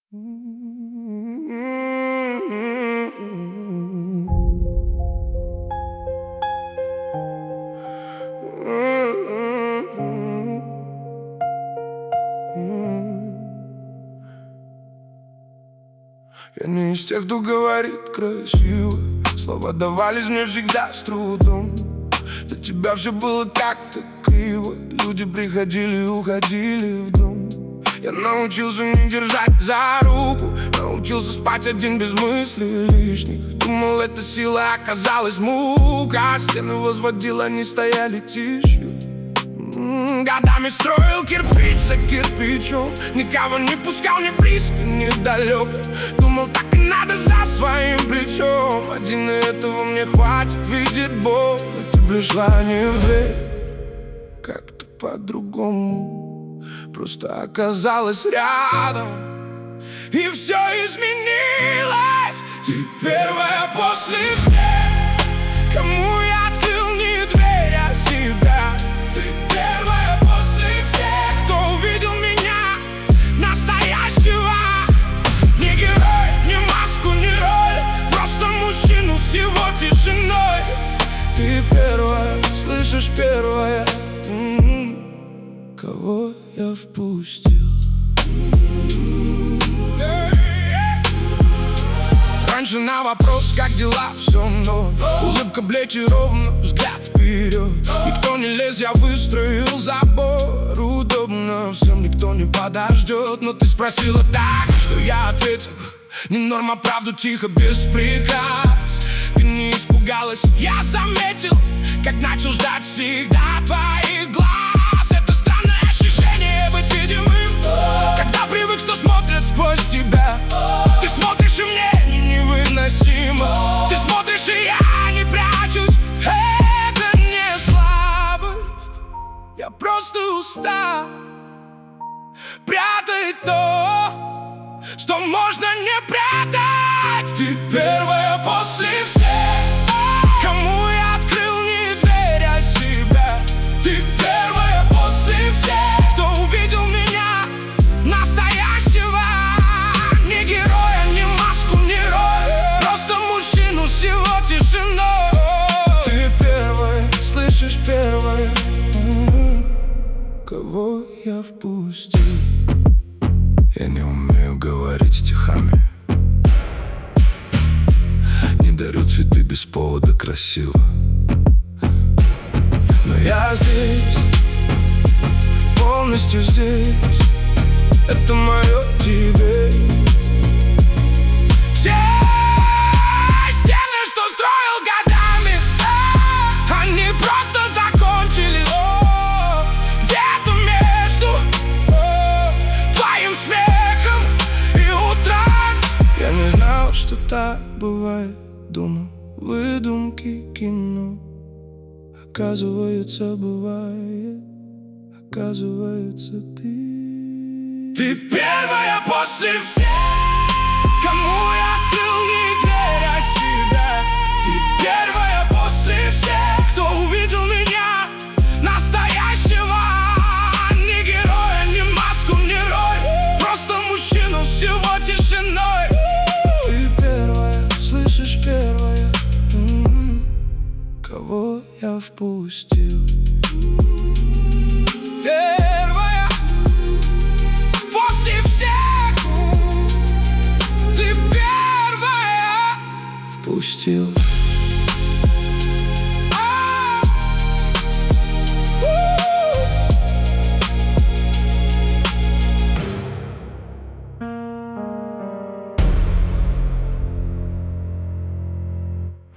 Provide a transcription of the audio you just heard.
Я не из тех, кто говорит красиво. Слова давались мне всегда с трудом. Для тебя все было как-то криво. Люди приходили и уходили в дом. Я научился не держать за руку, научился спать один без мыслей лишних. Думал, эта сила оказалась мука. Стены возводил, они стояли тишью. Годами строил кирпич за кирпичом, никого не пускал ни близко, ни далеко. Думал, так и надо за своим плечом. Один этого мне хватит видеть боль. Но ты пришла не в дверь, как-то по-другому. Просто оказалась рядом, и все изменилось. Ты первая после всех, кому я открыл не дверь, а себя. Ты первая после всех, кто увидел меня настоящего. Не герой, не маску, не роль, просто мужчину с его тишиной. Ты первая, слышишь, первая, кого я впустил. Раньше на вопрос, как дела, все норм. Улыбка, плечи ровно, взгляд вперед. Никто не лез, я выстроил забор. Удобно всем, никто не подождет. Но ты спросила так, что я ответил: не норма, правду тихо, без прикрас. Ты не испугалась, я заметил, как начал ждать всегда твоих глаз. Это странное ощущение быть видимым, когда привык, что смотрят сквозь тебя. Ты смотришь, и мне невыносимо. Ты смотришь, и я не прячусь. Это не слабость, я просто устал прятать то, что можно не прятать. Ты первая после всех, кому я открыл не дверь, а себя. Ты первая после всех, кто увидел меня настоящего. Не героя, не маску, не роль, просто мужчину с его тишиной. Ты первая, слышишь, первая, кого я впустил. Я не умею говорить стихами, не дарю цветы без повода красиво. Но я здесь, полностью здесь. Это мое тебе. Все стены, что строил годами, они просто закончились где-то между твоим смехом и утром. Я не знал, что так бывает. Думал, выдумки, кино. Оказывается, бывает. Оказывается, ты первая после всех, кому я открыл не дверь, а себя. Ты первая после всех, кто увидел меня настоящего. Не героя, не маску, не роль, просто мужчину с его тишиной. Ты первая, слышишь, первая, кого я впустил. Первая после всех, ты первая впустил.